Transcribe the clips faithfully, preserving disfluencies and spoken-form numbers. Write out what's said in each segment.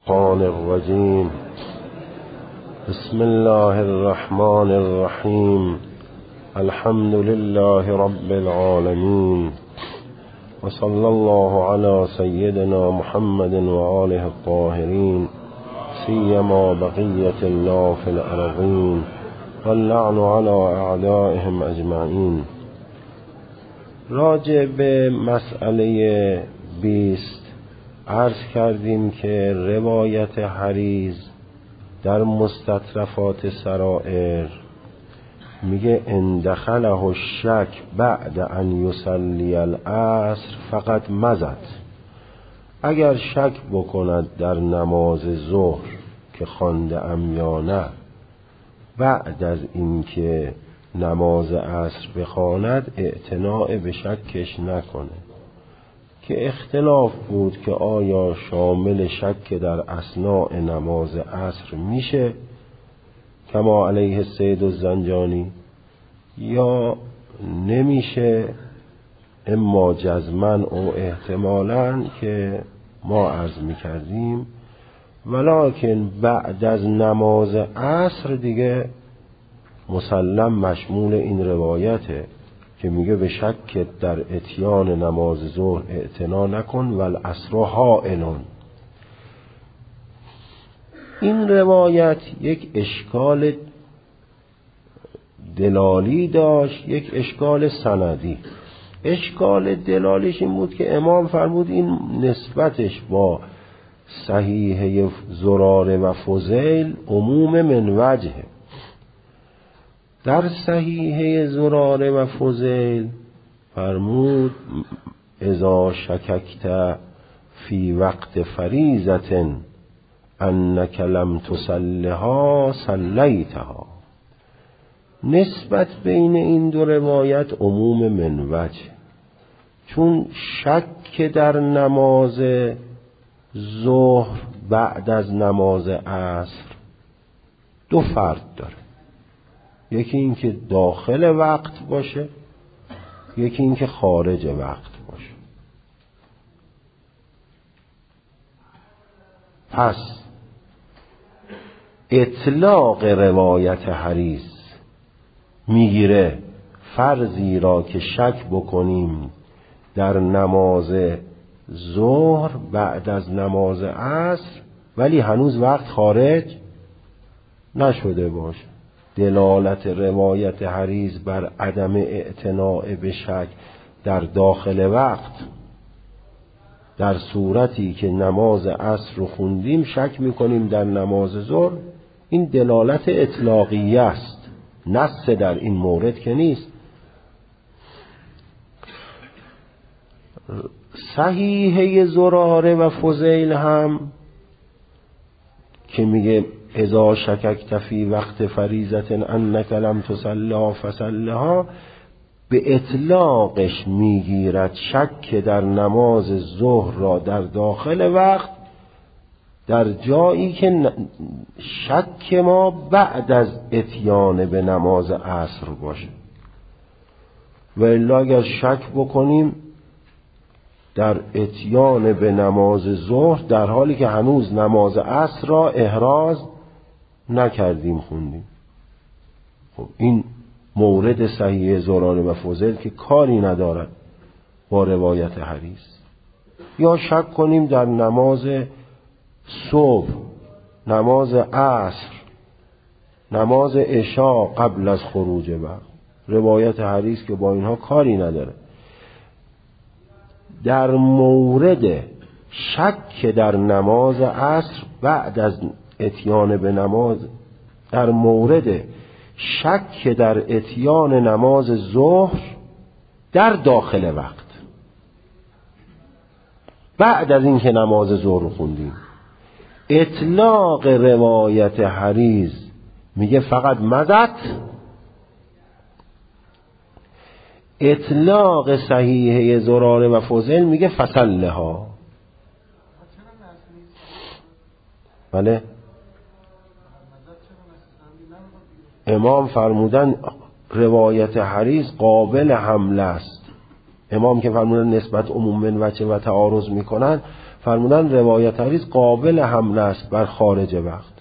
الشیطان الرجیم. بسم الله الرحمن الرحیم. الحمد لله رب العالمین و صلی الله علی سیدنا محمد و آله الطاهرین سیما بقیة الله فی الارضین واللعن علی اعدائهم اجمعین. راجع به مسئله بیست عرض کردیم که روایت حریز در مستطرفات سرائر میگه ان دخله الشک بعد ان یصلی العصر فقط مزد. اگر شک بکند در نماز ظهر که خوانده ام یا نه بعد از اینکه نماز عصر بخواند اعتناء به شکش نکنه، که اختلاف بود که آیا شامل شک در اثناء نماز عصر میشه کما علیه السید الزنجانی یا نمیشه، اما جزمن او احتمالاً که ما عرض میکردیم، ولکن بعد از نماز عصر دیگه مسلم مشمول این روایته که میگه به شک در اتیان نماز ظهر اعتنا نکن و العصر حائلون. این روایت یک اشکال دلالی داشت، یک اشکال سندی. اشکال دلالیش این بود که امام فرمود این نسبتش با صحیحه زراره و فضیل عموم من وجهه. در صحیحه زراره و فضیل فرمود اذا شککت فی وقت فریضة انک لم تصلها صلیتها. نسبت بین این دو روایت عموم من وجه، چون شک در نماز ظهر بعد از نماز عصر دو فرد داره، یکی این که داخل وقت باشه، یکی این که خارج وقت باشه. پس اطلاق روایت حریز میگیره فرضی را که شک بکنیم در نماز ظهر بعد از نماز عصر ولی هنوز وقت خارج نشده باشه. دلالت روایت حریز بر عدم اعتناء به شک در داخل وقت، در صورتی که نماز عصر رو خوندیم شک میکنیم در نماز ظهر، این دلالت اطلاقیه است، نص در این مورد که نیست. صحیحه زراره و فضیل هم که میگه اذا شککت فی وقت فریضة انک لم تصلها فصلها، به اطلاقش میگیرد شک در نماز ظهر را در داخل وقت در جایی که شک ما بعد از اتیان به نماز عصر باشه. و الا اگر شک بکنیم در اتیان به نماز ظهر در حالی که هنوز نماز عصر را احراز نکردیم خوندیم، خب این مورد صحیح زراره و فضیل که کاری ندارد با روایت حریز. یا شک کنیم در نماز صبح، نماز عصر، نماز عشاء قبل از خروج وقت، روایت حریز که با اینها کاری نداره. در مورد شک در نماز عصر بعد از اتیان به نماز، در مورد شک در اتیان نماز ظهر در داخل وقت بعد از اینکه نماز ظهر خوندیم، اطلاق روایت حریز میگه فقط مزد، اطلاق صحیحه زراره و فضیل میگه فصلها. بله امام فرمودن روایت حریز قابل حمله است. امام که فرمودن نسبت عموم من وجه و تعارض میکنن فرمودن روایت حدیث قابل حمل است بر خارج وقت.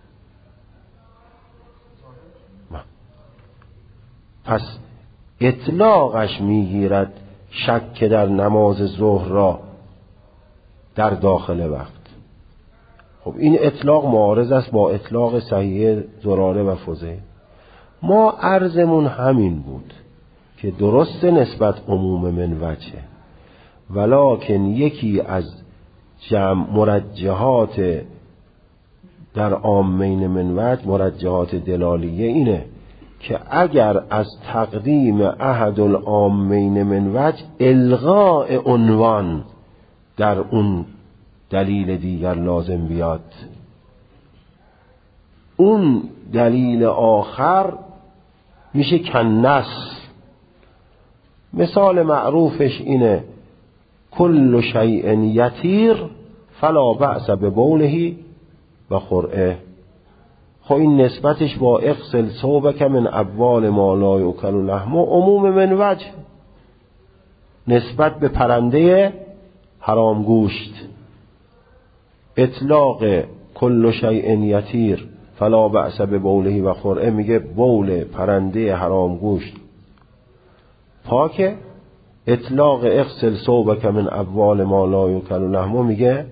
پس اطلاقش میگیرد شک در نماز ظهر را در داخل وقت. خب این اطلاق معارض است با اطلاق صحیح زراره و فضیل. ما عرضمون همین بود که درست نسبت عموم من وجه، ولکن یکی از جمع مرجحات در عامین من وجه، مرجحات دلالیه اینه که اگر از تقدیم احد العامین من وجه الغاء عنوان در اون دلیل دیگر لازم بیاد، اون دلیل آخر میشه کنس. مثال معروفش اینه کل شیء یطیر فلا بأس ببوله و خرعه. خب این نسبتش با اغسل ثوبک من ابوال ما لا یؤکل لحمه عموم من وجه، نسبت به پرنده حرام گوشت. اطلاق کل شیء یطیر فلا بأس ببوله و خرعه میگه بول پرنده حرام گوشت پاکه. اطلاق اغسل ثوبک من ابوال ما لا یؤکل لحمه میگه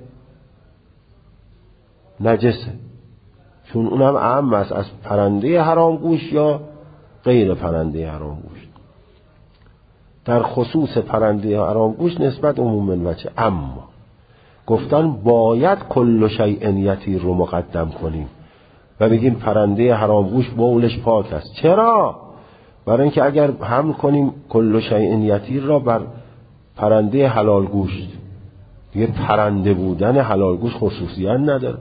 نجسه، چون اونم عام است از پرنده حرام گوشت یا غیر پرنده حرام گوشت. در خصوص پرنده حرام گوشت نسبت عموم من وجه. اما گفتن باید کل شیء یطیر رو مقدم کنیم و بگیم پرنده حرام گوشت بولش پاک است. چرا؟ برای اینکه اگر حمل کنیم کل شیء یطیر را بر پرنده حلال گوشت، دیگه پرنده بودن حلال گوشت خصوصیت نداره.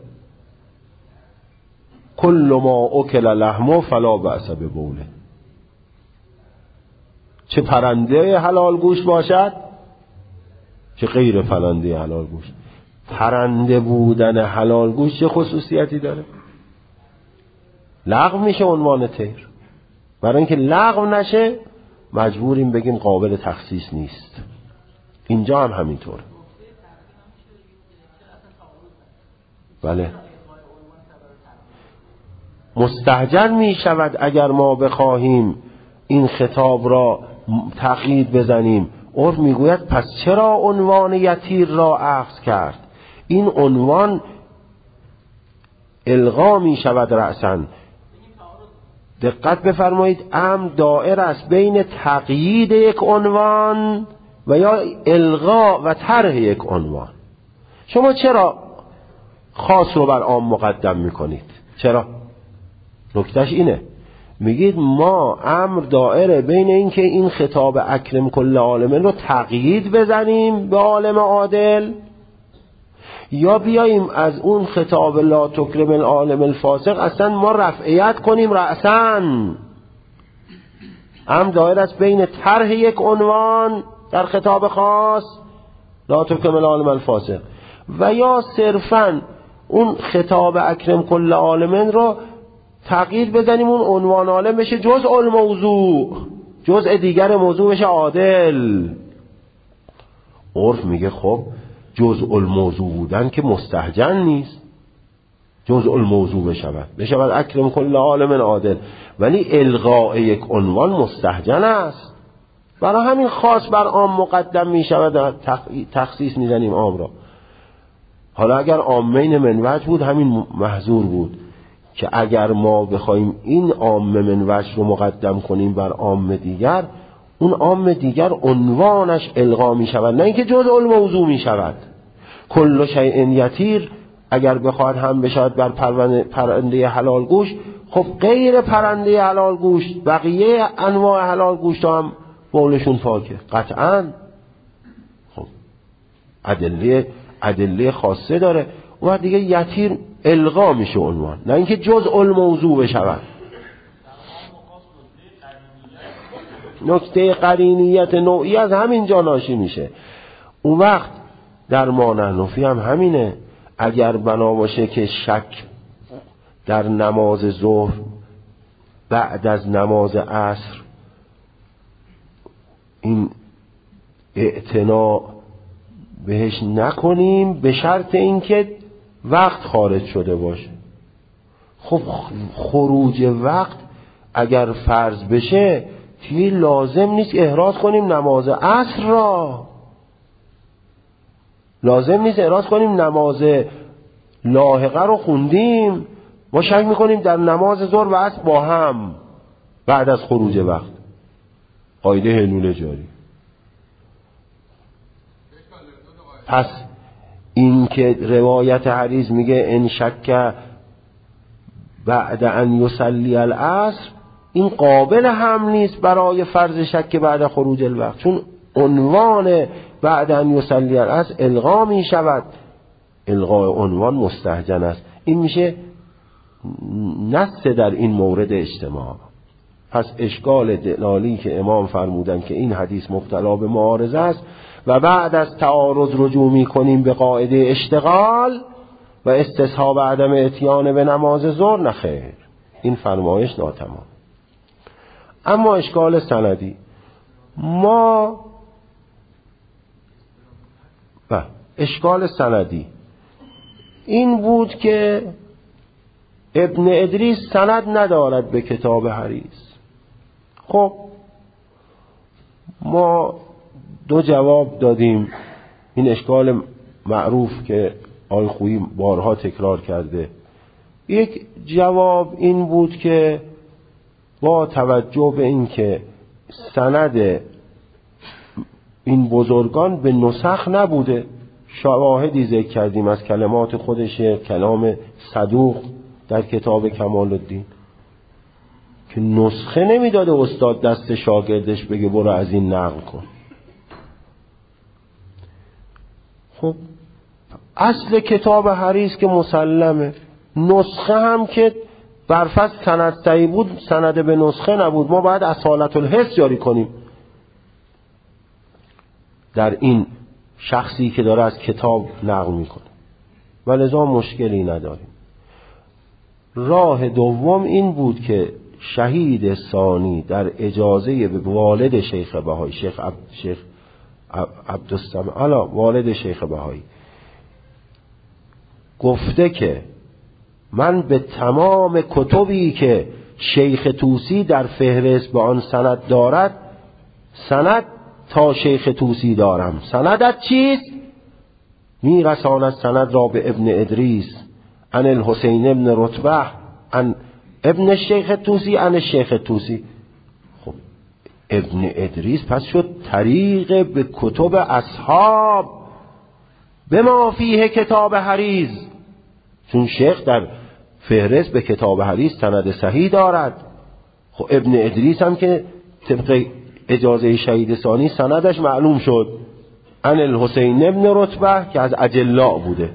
کل ما اکل لحمه فلا بأس ببوله، چه پرنده حلال گوشت باشد چه غیر پرنده حلال گوشت. پرنده بودن حلال گوشت چه خصوصیتی داره؟ لغو میشه عنوان طیر. برای اینکه لغو نشه مجبوریم بگیم قابل تخصیص نیست. اینجا هم همینطوره. بله، مستهجن می شود اگر ما بخواهیم این خطاب را تقیید بزنیم. عرف میگوید پس چرا عنوان یطیر را اخذ کرد؟ این عنوان الغا می شود رأساً. دقت بفرمایید، امر دائر است بین تقیید یک عنوان و یا الغا و طرح یک عنوان. شما چرا خاص رو بر عام مقدم میکنید؟ چرا؟ نکتهش اینه، میگید ما امر دائره بین این که این خطاب اکرم کل عالمین رو تقیید بزنیم به عالم عادل، یا بیاییم از اون خطاب لا تکرم العالم الفاسق اصلا ما رفعیت کنیم رأساً. امر دائره است بین طرح یک عنوان در خطاب خاص لا تکرم العالم الفاسق و یا صرفاً اون خطاب اکرم کل عالمین رو تغییر بزنیم اون عنوان عالم بشه جزء الموضوع، جزء دیگر موضوع بشه عادل. عرف میگه خب جزء الموضوع بودن که مستهجن نیست، جزء الموضوع بشود بشود اکرم کل عالم عادل، ولی الغاء یک عنوان مستهجن است. برای همین خاص بر عام مقدم میشود، تخصیص میزنیم عام را. حالا اگر عامین من وجه بود همین محظور بود که اگر ما بخوایم این عام من وجه رو مقدم کنیم بر عام دیگر، اون عام دیگر عنوانش الغا می شود، نه اینکه جزء الموضوع می شود. کل شیء یطیر اگر بخواد هم بشود بر پرنده حلال گوشت، خب غیر پرنده حلال گوشت بقیه انواع حلال گوشت هم بولشون پاکه قطعاً. خب ادله ادله خاصه داره. و دیگه یطیر الغا میشه عنوان، نه اینکه جزء الموضوع بشود. نکته قرینیت نوعی از همین جا ناشی میشه. اون وقت در ما نحنفی هم همینه. اگر بنا باشه که شک در نماز ظهر بعد از نماز عصر این اعتنا بهش نکنیم به شرط اینکه وقت خارج شده باشه. خب خروج وقت اگر فرض بشه که لازم نیست احراز کنیم نماز عصر را، لازم نیست احراز کنیم نماز لاحقه رو خوندیم، ما شک میکنیم در نماز ظهر و عصر با هم بعد از خروج وقت. قاعده حلول جاری. پس این که روایت حدیث میگه ان شک بعد ان یصلی العصر، این قابل هم نیست برای فرض شک بعد خروج الوقت، چون عنوان بعد ان یصلی العصر الغا می شود. الغاء عنوان مستهجن است. این میشه نص در این مورد اجتماع. پس اشکال دلالی که امام فرمودن که این حدیث مبتلا به معارضه است و بعد از تعارض رجوع می کنیم به قاعده اشتغال و استصحاب عدم اتیان به نماز ظهر، نخیر، این فرمایش ناتمام. اما اشکال سندی ما و اشکال سندی این بود که ابن ادریس سند ندارد به کتاب حدیث. خب ما دو جواب دادیم. این اشکال معروف که آقای خویی بارها تکرار کرده. یک جواب این بود که با توجه به این که سند این بزرگان به نسخ نبوده، شواهدی ذکر کردیم از کلمات خودشه، کلام صدوق در کتاب کمال الدین که نسخه نمیداده استاد دست شاگردش بگه برو از این نقل کن. خب اصل کتاب حدیث که مسلمه، نسخه هم که برفض سند صحیح بود سند به نسخه نبود، ما باید اصالت الحس جاری کنیم در این شخصی که داره از کتاب نقل میکنه و لذا مشکلی نداریم. راه دوم این بود که شهید ثانی در اجازه به والد شیخ بهایی، شیخ عبد شیخ عبدالسلام علا والد شیخ بهایی، گفته که من به تمام کتبی که شیخ طوسی در فهرست به آن سند دارد سند تا شیخ طوسی دارم. سندت چیست؟ میرساند سند را به ابن ادریس عن الحسین ابن رتبه عن ابن الشیخ طوسی عن الشیخ طوسی. خب ابن ادریس پس شد طریق به کتب اصحاب به ما فیه کتاب حریز، چون شیخ در فهرست به کتاب حریز سند صحیح دارد. خب ابن ادریس هم که طبق اجازه شهید ثانی سندش معلوم شد عن الحسین ابن رتبه که از اجلاء بوده،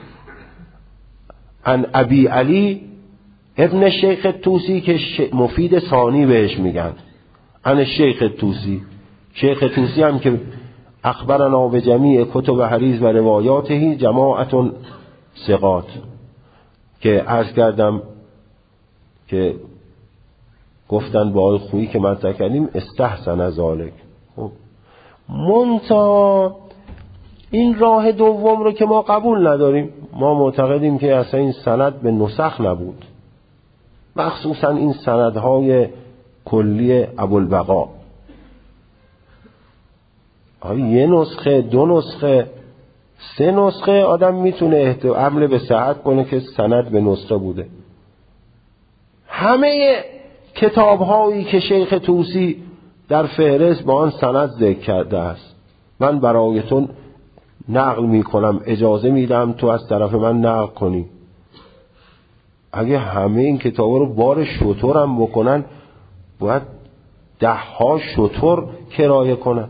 عن ابی علی ابن الشیخ طوسی که مفید ثانی بهش میگن، عن الشیخ طوسی. شیخ طوسی هم که اخبرنا به جمیع کتب حریز و روایاته جماعت ثقات که عرض کردم که گفتن با آقای خویی که مطرح کردیم استحسن ذالک. خب منتها این راه دوم رو که ما قبول نداریم، ما معتقدیم که اصلا این سند به نسخ نبود، مخصوصا این سندهای کلی ابوالبقا. یه نسخه، دو نسخه، سه نسخه آدم میتونه حمله به صحت کنه که سند به نسخه بوده. همه کتاب هایی که شیخ طوسی در فهرست با آن سند ذکر کرده است من برایتون نقل میکنم، اجازه میدم تو از طرف من نقل کنی. اگه همه این کتاب رو بار شتر هم بکنن باید ده ها شتر کرایه کنن.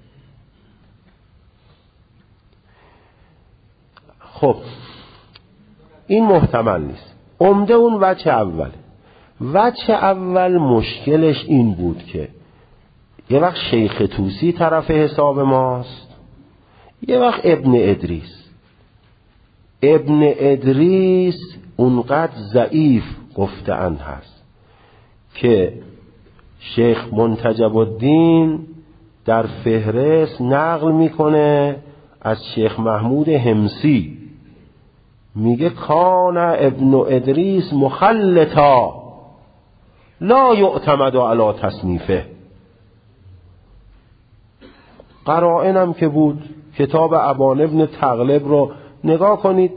خب این محتمل نیست. عمده اون وجه اوله. وجه اول مشکلش این بود که یه وقت شیخ طوسی طرف حساب ماست، یه وقت ابن ادریس. ابن ادریس اونقدر ضعیف گفته‌اند هست که شیخ منتجب الدین در فهرست نقل میکنه از شیخ محمود حمصی میگه کان ابن ادریس مخلطا لا یعتمد علی تصنیفه. قرائنم که بود، کتاب ابان ابن تغلب رو نگاه کنید،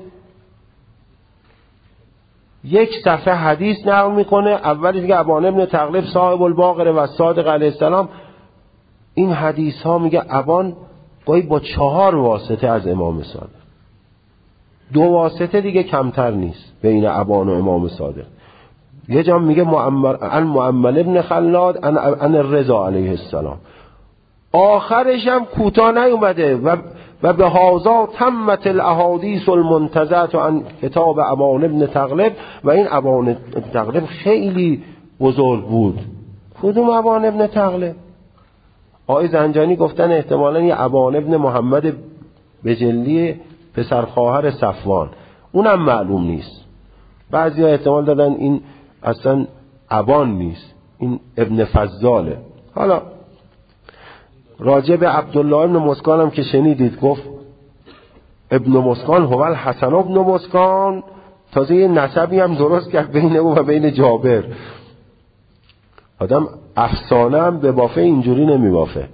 یک صفحه حدیث نقل میکنه. اولی دیگه ابان ابن تغلب صاحب الباقر و صادق علیه السلام، این حدیث ها میگه ابان گاهی با چهار واسطه از امام صادق، دو واسطه دیگه کمتر نیست بین ابان و امام صادق. یه جا میگه معمر عن معمر ابن خلاد عن عن الرضا علیه السلام، آخرش هم کوتاه نیومده و و به هازا تمت الاحادیث المنتزعه عن کتاب ابان ابن تغلب. و این ابان ابن تغلب خیلی بزرگ بود. کدوم ابان ابن تغلب؟ آقای زنجانی گفتن احتمالاً یه ابان ابن محمد بجلی پسر خواهر صفوان، اونم معلوم نیست. بعضیا احتمال دادن این اصلا ابان نیست، این ابن فضاله. حالا راجع به عبدالله ابن مسکان هم که شنیدید گفت ابن مسکان هو الحسن ابن مسکان، تازه یه نسبی هم درست کرد بین او و بین جابر. آدم افسانه هم به بافه اینجوری نمی بافه.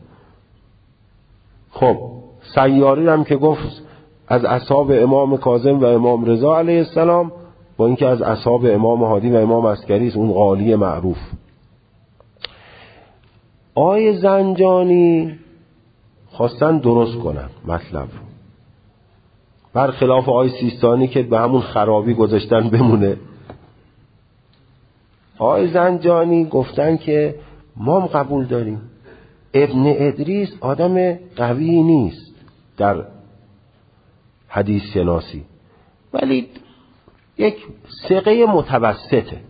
خب سیاری هم که گفت از اصحاب امام کاظم و امام رضا علیه السلام، با اینکه از اصحاب امام هادی و امام عسکری است، اون قالی معروف. آقای زنجانی خواستن درست کنن مطلب رو، برخلاف آقای سیستانی که به همون خرابی گذاشتن بمونه. آقای زنجانی گفتن که ما هم قبول داریم ابن ادریس آدم قوی نیست در حدیث شناسی، ولی یک ثقه متوسطه.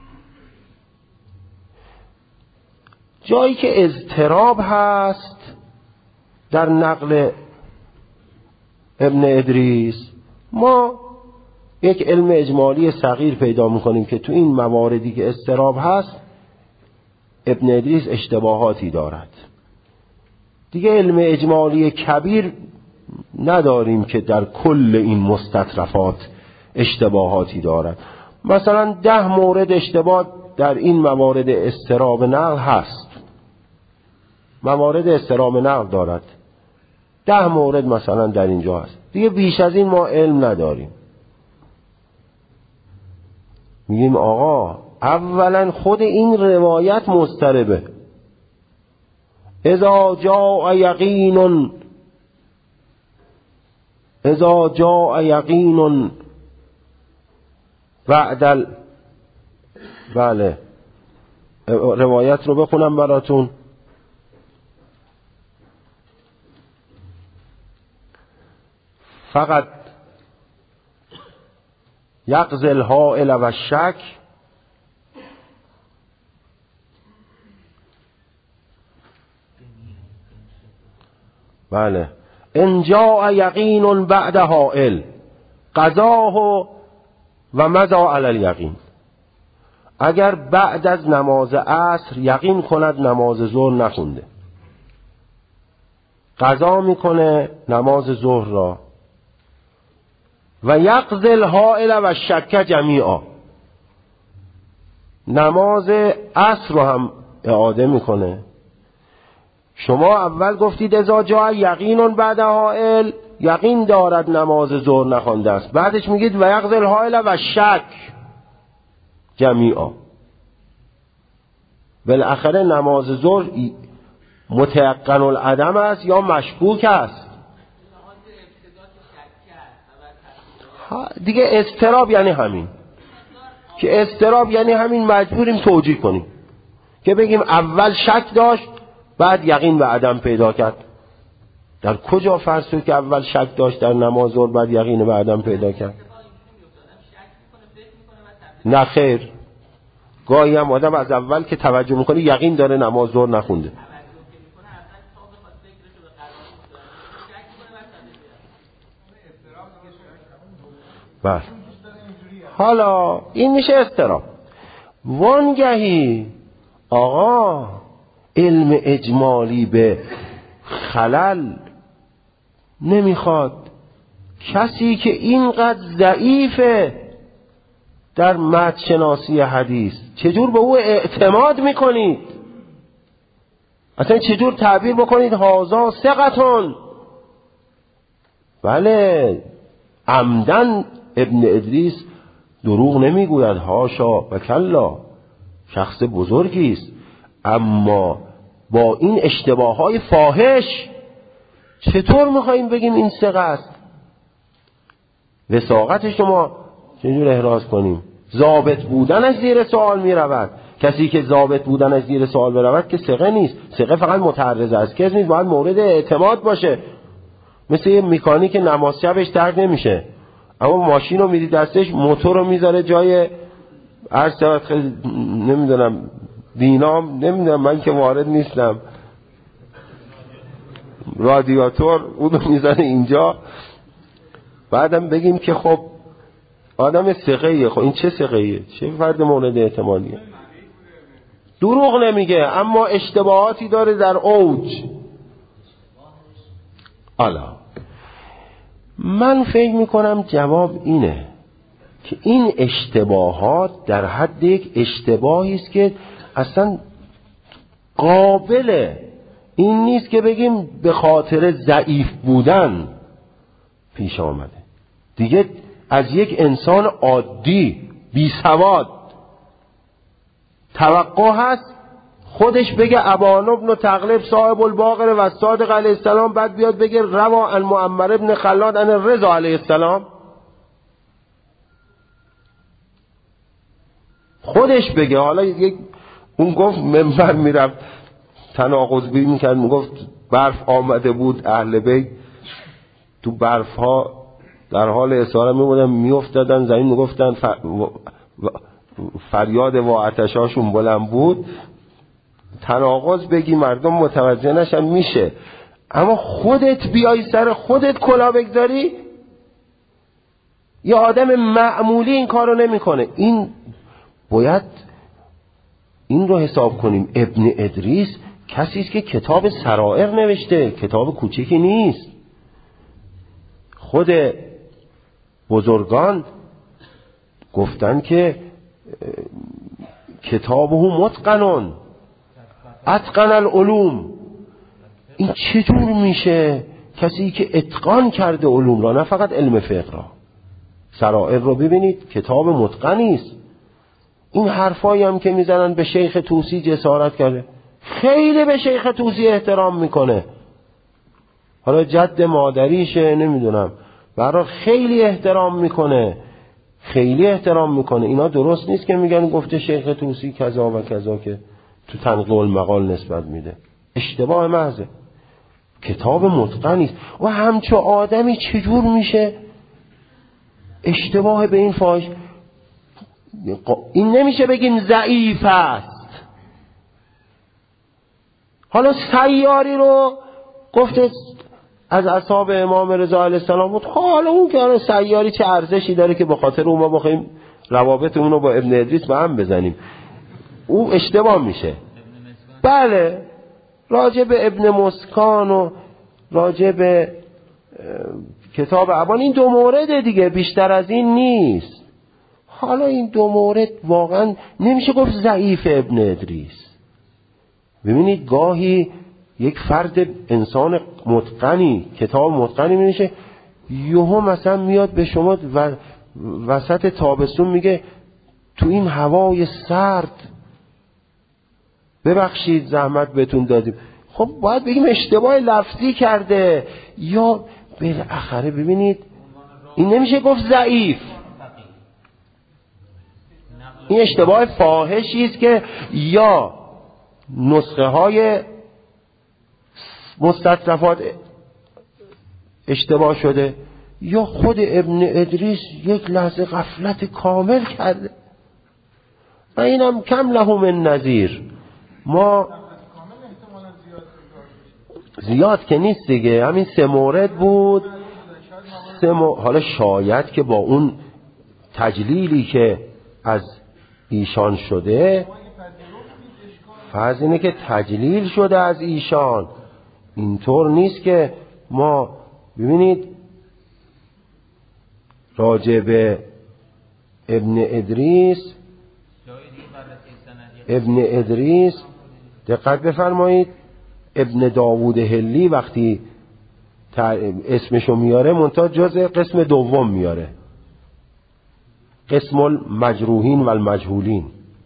جایی که اضطراب هست در نقل ابن ادریس، ما یک علم اجمالی صغیر پیدا میکنیم که تو این مواردی که اضطراب هست ابن ادریس اشتباهاتی دارد. دیگه علم اجمالی کبیر نداریم که در کل این مستطرفات اشتباهاتی دارد. مثلا ده مورد اشتباه در این موارد اضطراب نقل هست، موارد اضطراب نقل دارد، ده مورد مثلا در اینجا هست. دیگه بیش از این ما علم نداریم. میگیم آقا اولا خود این روایت مضطربه. اذا جاء یقین اذا جاء یقین بعد بله روایت رو بخونم براتون. فقط یقضی الحائل و شک، بله ان جاء یقین بعد حائل قضاه و مضى علی الیقین. اگر بعد از نماز عصر یقین کند نماز ظهر نخونده، قضا میکنه نماز ظهر را. و یقضی الحائل و شک جمیعا، نماز عصر رو هم اعاده میکنه. شما اول گفتید اذا جاء یقین بعد حائل، یقین دارد نماز ظهر نخوانده است، بعدش میگید و یقضی الحائل و شک جمیعا. بالاخره نماز ظهر متیقن العدم است یا مشکوک است. دیگه اضطراب یعنی همین، که اضطراب یعنی همین مجبوریم توجیه کنیم که بگیم اول شک داشت بعد یقین و عدم پیدا کرد. در کجا فرض شد که اول شک داشت در نماز ظهر بعد یقین و عدم پیدا کرد؟ نه خیر، گاهی هم آدم از اول که توجه میکنه یقین داره نماز ظهر نخونده. بله حالا این میشه اضطراب. وانگهی آقا علم اجمالی به خلل نمیخواد. کسی که اینقدر ضعیفه در متن شناسی حدیث چجور به او اعتماد میکنید؟ اصلا چجور تعبیر بکنید هازا ثقتون؟ بله عمدن ابن ادریس دروغ نمیگوید، هاشا و کلا، شخص بزرگی است، اما با این اشتباههای فاحش چطور میخواییم بگیم این ثقه است؟ وثاقت شما چجور احراز کنیم؟ ضابط بودنش زیر سوال میرود. کسی که ضابط بودنش زیر سوال برود که ثقه نیست. ثقه فقط متعرض است که نیست، باید مورد اعتماد باشه. مثل یه مکانیک نماز شبش ترک نمیشه، اما ماشین رو میدی دستش، موتور رو میذاره جای عرض شود خیلی نمیدونم دینام، نمیدونم من که وارد نیستم، رادیاتور اون رو میذاره اینجا، بعدم بگیم که خب آدم ثقه‌ایه. خب این چه ثقه‌ایه؟ چه فرد مورد اعتمادیه؟ دروغ نمیگه اما اشتباهاتی داره در اوج. حالا من فکر میکنم جواب اینه که این اشتباهات در حد یک اشتباهی است که اصلا قابل این نیست که بگیم به خاطر ضعیف بودن پیش آمده. دیگه از یک انسان عادی بی سواد توقع هست خودش بگه ابان ابن تغلب صاحب الباقر و صادق علیه السلام، بعد بیاد بگه روا عن معمر ابن خلاد عن رضا علیه السلام؟ خودش بگه. حالا یک اون گفت منبر میرفت تناقض بی میکرد، میگفت برف آمده بود، اهل بیت تو برف ها در حال اساره میبودن میافتادن زمین، میگفتن فریاد و آتشاشون بلند بود. تناقض بگی مردم متوجه نشن میشه، اما خودت بیای سر خودت کلا بگذاری؟ یا آدم معمولی این کارو نمیکنه. این باید این رو حساب کنیم. ابن ادریس کسی است که کتاب سرائر نوشته، کتاب کوچکی نیست. خود بزرگان گفتن که کتابه متقنون اتقن العلوم. این چجور میشه؟ کسی که اتقان کرده علوم را، نه فقط علم فقه را. سرائر رو ببینید، کتاب متقنی است. این حرفایی هم که میزنن به شیخ طوسی جسارت کرده، خیلی به شیخ طوسی احترام میکنه، حالا جد مادریشه نمیدونم، برای خیلی احترام میکنه، خیلی احترام میکنه. اینا درست نیست که میگن گفته شیخ طوسی کذا و کذا که تو تنقیح المقال نسبت میده. اشتباه محضه. کتاب متقنی است. و همچو آدمی چجور میشه اشتباه به این فاحش؟ این نمیشه بگیم ضعیف است. حالا سیاری رو گفته از اصحاب امام رضا علیه السلام بود، حالا اون که سیاری چه ارزشی داره که به خاطر اون ما بخوایم روابط اون رو با ابن ادریس به هم بزنیم؟ او اشتباه میشه. بله راجع به ابن مسکان و راجع به کتاب ابان این دو مورد دیگه، بیشتر از این نیست. حالا این دو مورد واقعا نمیشه گفت ضعیف ابن ادریس. ببینید گاهی یک فرد انسان متقنی کتاب متقنی میشه، یهو مثلا میاد به شما و وسط تابستون میگه تو این هوای سرد ببخشید زحمت بهتون دادیم. خب باید بگیم اشتباه لفظی کرده یا بالاخره. ببینید این نمیشه گفت ضعیف، این اشتباه فاحشی است که یا نسخه های مستطرفات اشتباه شده یا خود ابن ادریس یک لحظه غفلت کامل کرده. و اینم کم له من نظیر. ما زیاد که نیست دیگه، همین سه مورد بود. سه مو... حالا شاید که با اون تجلیلی که از ایشان شده، فرض اینه که تجلیل شده از ایشان، اینطور نیست که ما ببینید راجع به ابن ادریس ابن ادریس دقت بفرمایید. ابن داوود هلی وقتی اسمشو میاره منتها جز قسم دوم میاره، قسم المجروحین و المجهولین،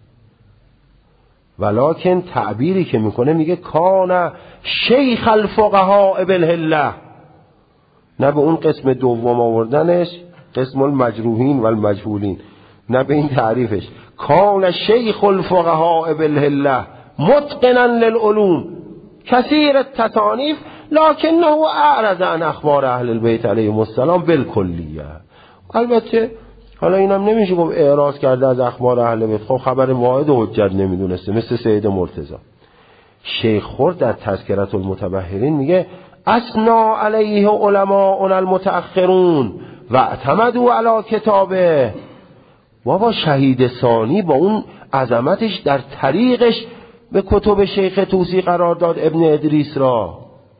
ولکن تعبیری که میکنه میگه کان شیخ الفقهاء بالهله، نه به اون قسم دوم آوردنش قسم المجروحین و المجهولین، نه به این تعریفش. کان شیخ الفقهاء بالهله متقنا للعلوم کثیر التصانیف لکنه اعرض عن اخبار اهل البیت علیهم السلام بالکلیه. البته حالا اینم نمیشه گفت اعراض کرده از اخبار اهل بیت، خب خبر واحد و حجت نمیدونسته مثل سید مرتضی. شیخ خورد در تذکرة المتبحرین میگه اثنا علیه علماء المتأخرون و اعتمدوا علی کتابه. بابا شهید ثانی با اون عظمتش در طریقش به کتب شیخ طوسی قرار داد ابن ادریس را.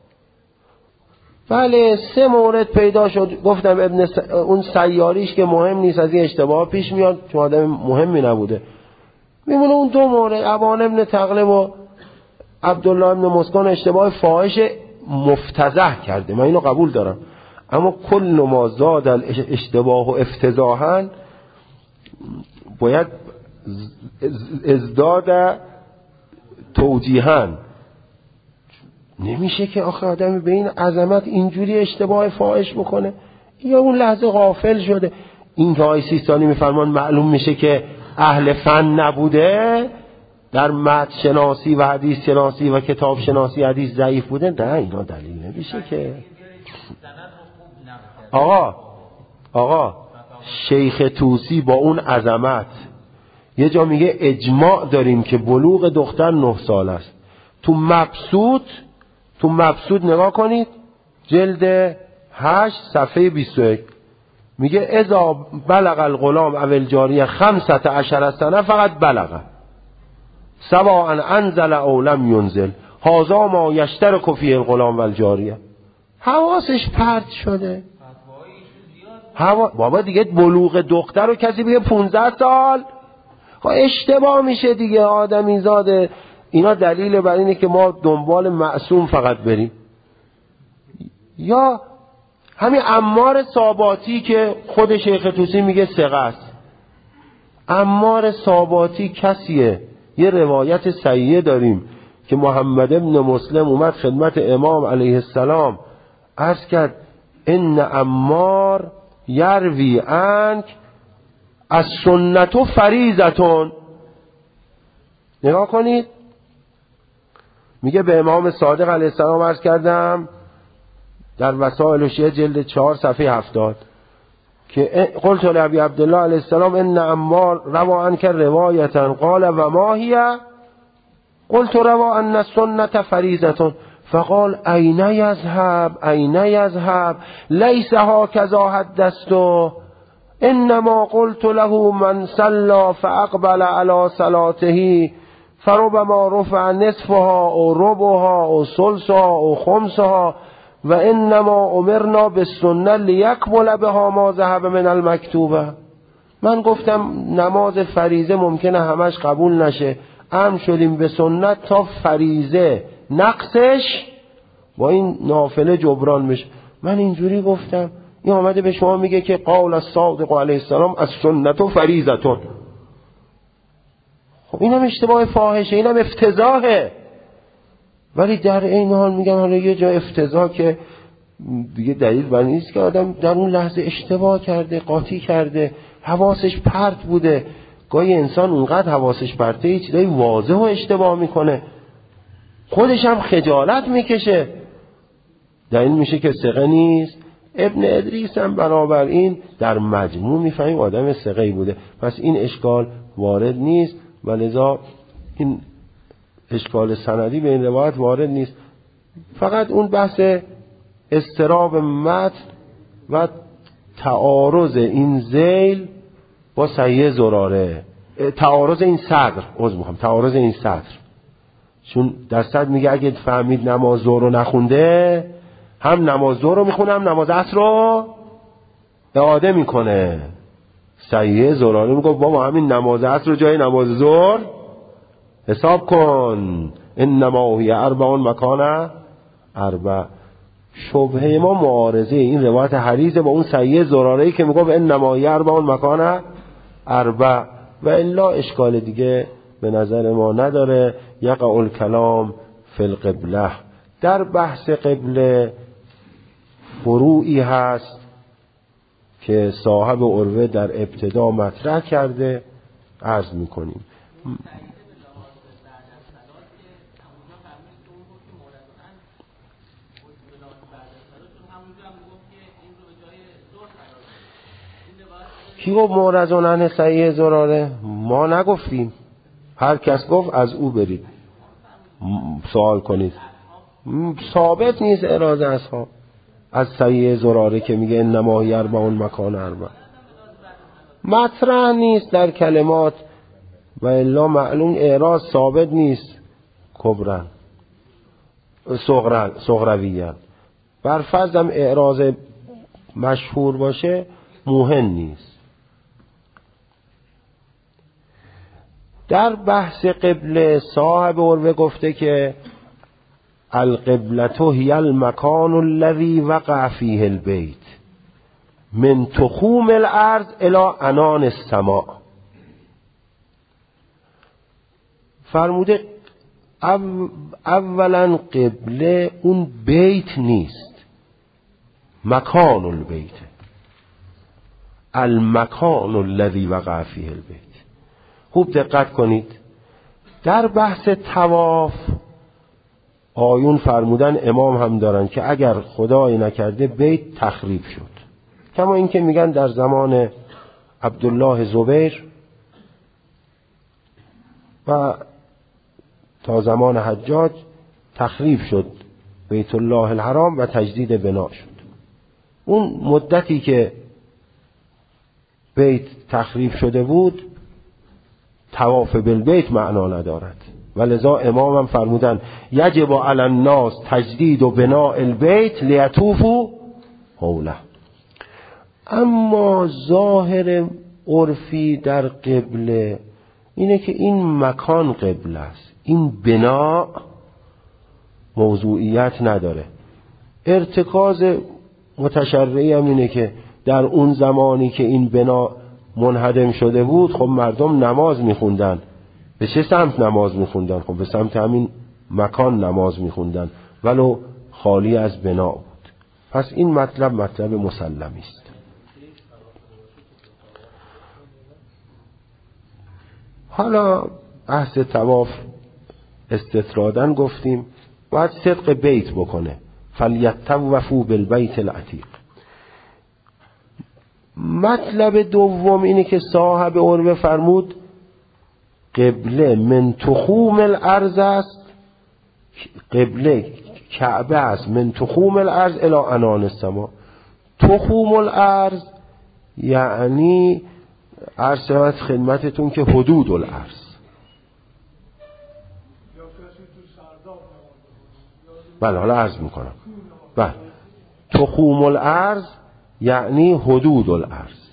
بله سه مورد پیدا شد، گفتم ابن س... اون سیاریش که مهم نیست، از این اشتباه پیش میاد چون آدم مهمی نبوده. میمونه اون دو مورد، ابان ابن تغلب و عبدالله ابن مسکن اشتباه فاحش مفتضح کرده، من اینو قبول دارم، اما کل ما زاد اشتباه و افتضاحا باید ازداد توجیها. نمیشه که آخه آدمی به این عظمت اینجوری اشتباه فاحش بکنه، یا اون لحظه غافل شده. این که آقای سیستانی میفرمان معلوم میشه که اهل فن نبوده، در متن شناسی و حدیث شناسی و کتاب شناسی حدیث ضعیف بوده، نه اینا دلیل نمیشه که. آقا آقا شیخ طوسی با اون عظمت یه جا میگه اجماع داریم که بلوغ دختر نه سال است. تو مبسوط تو مبسوط نگاه کنید جلد هشت صفحه بیست و یک میگه اذا بلغ الغلام او الجاریه خمسة عشر سنه فقط بلغ سواء انزل او لم ینزل هذا ما یشترک فی الغلام و الجاریه. حواسش پرت شده. حوا... بابا دیگه بلوغ دختر رو کسی بگه پونزده سال خب اشتباه میشه دیگه آدمی زاده. اینا دلیل بر اینه که ما دنبال معصوم فقط بریم. یا همین عمار ساباتی که خود شیخ طوسی میگه ثقه است. عمار ساباتی کسیه؟ یه روایت صحیحه داریم که محمد ابن مسلم اومد خدمت امام علیه السلام عرض کرد ان عمار یروی عنک از سنت فریضتون. نگاه کنید میگه به امام صادق علیه السلام عرض کردم در وسائل شیعه جلد چهار صفحه هفتاد که قلت لابی عبدالله علیه السلام ان عمار روا عنک روایتا قال و ما هی قلت روا ان السنة فریضة فقال این یذهب این یذهب لیس هکذا حدثته انما قلت له من صلى فاقبل على صلاته فربما رفع نصفها او ربعها او ثلثها او خمسها و انما امرنا بالسنه لیکمل بها ما ذهب من المکتوبه. من گفتم نماز فریضه ممکنه همش قبول نشه، امر شدیم به سنت تا فریضه نقصش با این نافله جبران بشه. من اینجوری گفتم، این آمده به شما میگه که قول الصادق علیه السلام از سنت و فریضتون. خب اینم اشتباه فاحشه، اینم افتضاحه. ولی در این حال میگن حالا یه جا افتضاح که دیگه دلیل بر نیست که آدم در اون لحظه اشتباه کرده، قاطی کرده، حواسش پرت بوده. گاهی انسان اونقدر حواسش پرته یه چیزای واضح و اشتباه میکنه، خودش هم خجالت میکشه، دلیل میشه که ثقه نیست. ابن ادریس هم بنابراین در مجموع میفهمیم آدم ثقه‌ای بوده، پس این اشکال وارد نیست و لذا این اشکال سندی به این روایت وارد نیست. فقط اون بحث اضطراب متن و تعارض این ذیل با صحیح زراره، تعارض این صدر، عذر میخوام تعارض این صدر، چون در صدر میگه اگه فهمید نماز ظهر رو نخونده هم نماز ظهر رو میخونه هم نماز عصر رو اعاده میکنه. سیه زراره میگه بابا همین نماز عصر رو جای نماز ظهر حساب کن. انما هی اربع مکان اربع. شبهه ما معارضه این روایت حریزه با اون سیه زراره‌ای که میگه انما هی اربع مکان اربع، و الا اشکال دیگه به نظر ما نداره. یقع الکلام فی القبله. در بحث قبله فروعی هست که صاحب عروه در ابتدا مطرح کرده، عرض میکنیم. کی گفت مورزون عن سیه زراره؟ ما نگفتیم، هر کس گفت از او برید سوال کنید. ثابت نیست اراده اصحاب از سیه زراره که میگه انما هی اربع مکان اربع، مطرح نیست در کلمات و الا معلوم اعراض ثابت نیست. کبرن صغرویه بر فرض هم اعراض مشهور باشه موهن نیست. در بحث قبله صاحب عروه گفته که القبلة هی المکان الذی وقع فیه البیت من تخوم الارض الی عنان السماء. فرموده اولا قبله اون بیت نیست، مکان البیت، المکان الذی وقع فیه البیت. خوب دقت کنید. در بحث طواف آیون فرمودن امام هم دارن که اگر خدای نکرده بیت تخریب شد، کما اینکه میگن در زمان عبدالله زبیر و تا زمان حجاج تخریب شد بیت الله الحرام و تجدید بنا شد. اون مدتی که بیت تخریب شده بود طواف بالبیت معنا ندارد، ولذا امام هم فرمودن یجب علی الناس تجدید و بناء البیت لیطوفوا حوله. اما ظاهر عرفی در قبله اینه که این مکان قبله است، این بنا موضوعیت نداره. ارتکاز متشرعی هم اینه که در اون زمانی که این بنا منهدم شده بود خب مردم نماز میخوندن. به چه سمت نماز میخوندن؟ خب به سمت همین مکان نماز میخوندن ولو خالی از بنا بود. پس این مطلب مطلب مسلمی است. حالا بحث طواف استطرادن گفتیم باید صدق بیت بکنه. فلیطوفوا بالبیت العتیق. مطلب دوم اینه که صاحب عروه فرمود قبله من تخوم الارض است، قبله کعبه است، من تخوم الارض الی عنان السما. تخوم الارض یعنی عرض شود خدمتتون که حدود الارض. بله حالا عرض میکنم. بله تخوم الارض یعنی حدود الارض.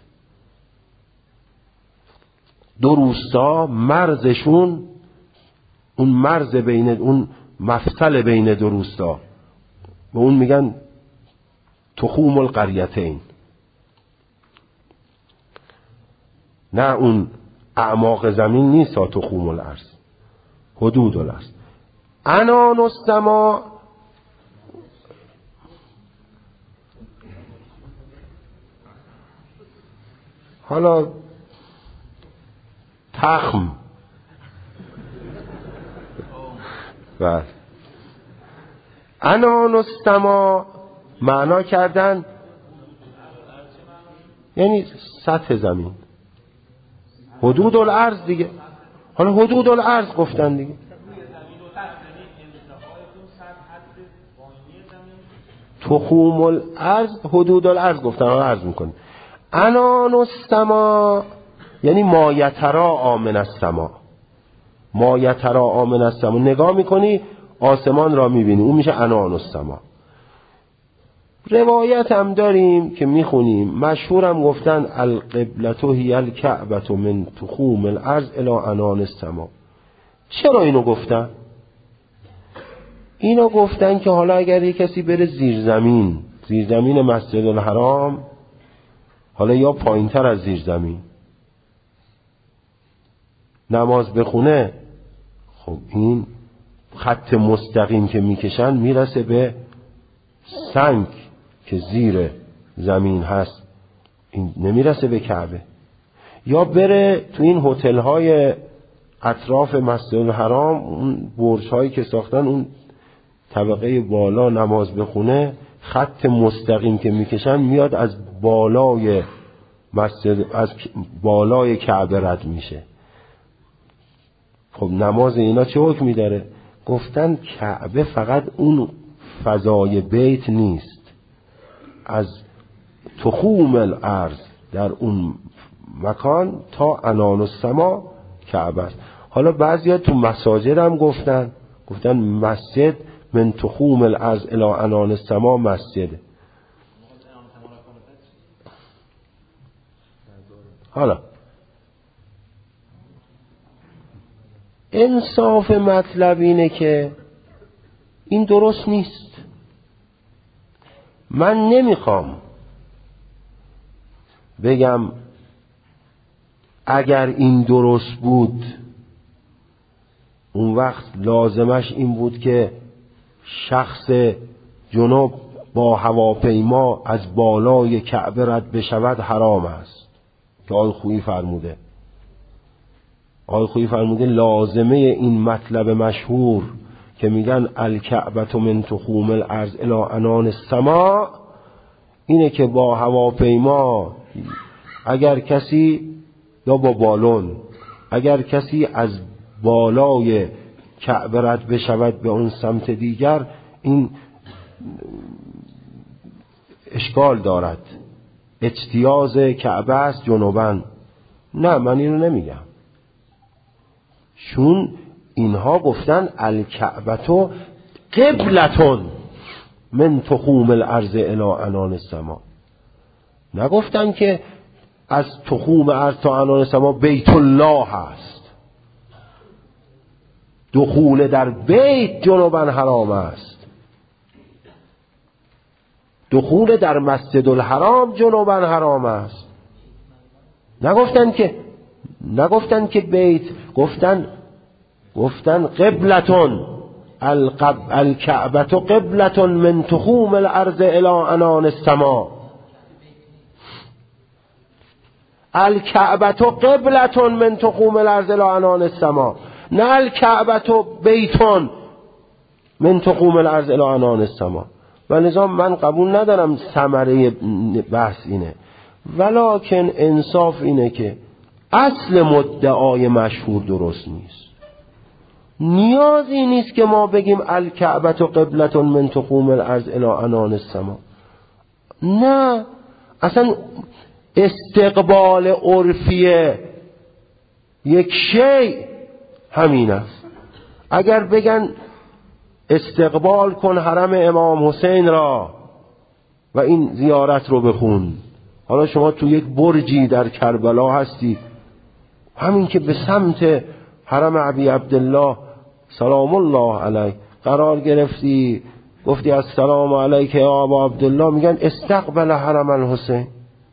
دو روستا مرزشون، اون مرز بین، اون مفصل بین دو روستا به اون میگن تخوم القریتین، نه اون اعماق زمین نیست ها. تخوم الارض حدود الارض. عنان السما حالا تخم و عنان السما معنا کردن یعنی سطح زمین، حدود الارض دیگه. حالا حدود الارض گفتن دیگه. تخوم الارض حدود الارض گفتن. حالا عرض میکنیم عنان السما یعنی ما یتراء من السما. ما یتراء من السما، نگاه میکنی آسمان را میبینی، اون میشه عنان السما. روایت هم داریم که میخونیم، مشهورم گفتن القبلة هی الکعبة من تخوم الارض الی عنان السما. چرا اینو گفتن؟ اینو گفتن که حالا اگر یک کسی بره زیر زمین، زیر زمین مسجد الحرام، حالا یا پایین تر از زیر زمین نماز بخونه، خب این خط مستقیم که میکشن میرسه به سنگ که زیر زمین هست، این نمیرسه به کعبه. یا بره تو این هتل های اطراف مسجد الحرام، اون برج هایی که ساختن، اون طبقه بالا نماز بخونه، خط مستقیم که میکشن میاد از بالای مسجد، از بالای کعبه رد میشه. خب نماز اینا چه حکمی داره؟ گفتن کعبه فقط اون فضای بیت نیست، از تخوم الارض در اون مکان تا عنان السما کعبه است. حالا بعضیا تو مساجد هم گفتن گفتن مسجد من تخوم الارض الی عنان السما مسجده. حالا انصاف مطلب اینه که این درست نیست. من نمیخوام بگم اگر این درست بود اون وقت لازمش این بود که شخص جنوب با هواپیما از بالای کعبه رد بشود حرام است که آقای خویی فرموده. آقای خویی فرموده لازمه این مطلب مشهور که میگن الکعبة من تخوم الارض الی عنان السما اینه که با هواپیما اگر کسی، یا با بالون، اگر کسی از بالای کعبه رد بشود به اون سمت دیگر، این اشکال دارد، اجتیاز کعبه است جنوباً. نه، من اینو نمیگم، چون اینها گفتن الکعبة قبلة من تخوم الارض الی عنان السما. نگفتن که از تخوم ارض تا عنان السما بیت الله هست. دخول در بیت جنوباً حرام است، دخول در مسجد الحرام جنوباً حرام است. نگفتن که نگفتن که بیت، گفتن گفتن قبلتون الکعبة قبلة من تخوم الارض الی عنان السما. الکعبة قبلة من تخوم الارض الی عنان السما، نه الکعبة بیتون من تخوم الارض الی عنان السما. و نظام من قبول ندارم ثمره بحث اینه، ولکن انصاف اینه که اصل مدعای مشهور درست نیست. نیازی نیست که ما بگیم الکعبة قبلة من تخوم الارض الی عنان السما. نه، اصلا استقبال عرفی یک شیء همین است. اگر بگن استقبال کن حرم امام حسین را و این زیارت رو بخون، حالا شما تو یک برجی در کربلا هستی، همین که به سمت حرم ابی عبدالله سلام الله علیه قرار گرفتی، گفتی السلام علیک یا ابا عبدالله، میگن استقبل حرم الحسین.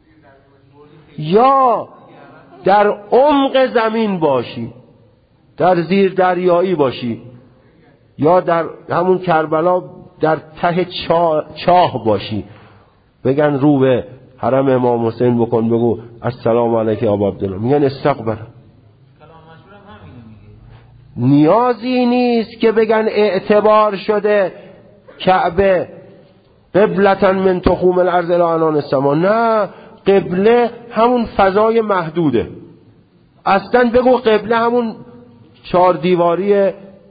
یا در عمق زمین باشی، در زیر دریایی باشی، یا در همون کربلا در ته چاه, چاه باشی، بگن رو به حرم امام حسین بکن، بگو السلام علیک یا ابا عبدالله، میگن استقبل. نیازی نیست که بگن اعتبار شده کعبه قبلة من تخوم الارض الی عنان السما. نه، قبله همون فضای محدوده. اصلا بگو قبله همون چهار دیواری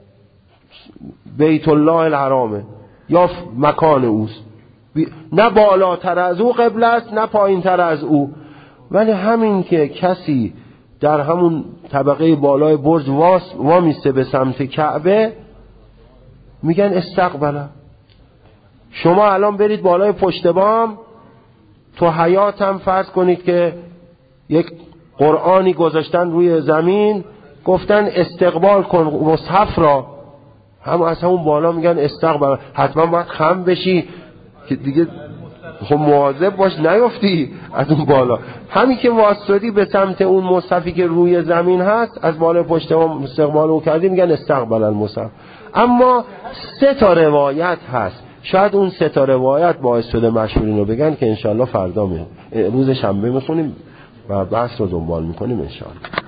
بیت الله الحرامه یا مکان اوست، نه بالاتر از او قبله است نه پایین تر از او. ولی همین که کسی در همون طبقه بالای برج وامیسته به سمت کعبه، میگن استقبله. شما الان برید بالای پشت بام، تو حیاتم فرض کنید که یک قرآنی گذاشتن روی زمین، گفتن استقبال کن مصحف را، هم از همون بالا میگن استقبال، حتما باید خم بشی که دیگه خب مواظب باش نیفتی از اون بالا. همین که واسطی به سمت اون مصحفی که روی زمین هست، از بالای پشت ما استقبال رو کردی، میگن استقبال المصحف. اما سه تا روایت هست، شاید اون سه تا روایت باعث شده مشهورین رو بگن که انشالله فردا می روز شنبه میخونیم و بحث رو دنبال میکنیم انشالله.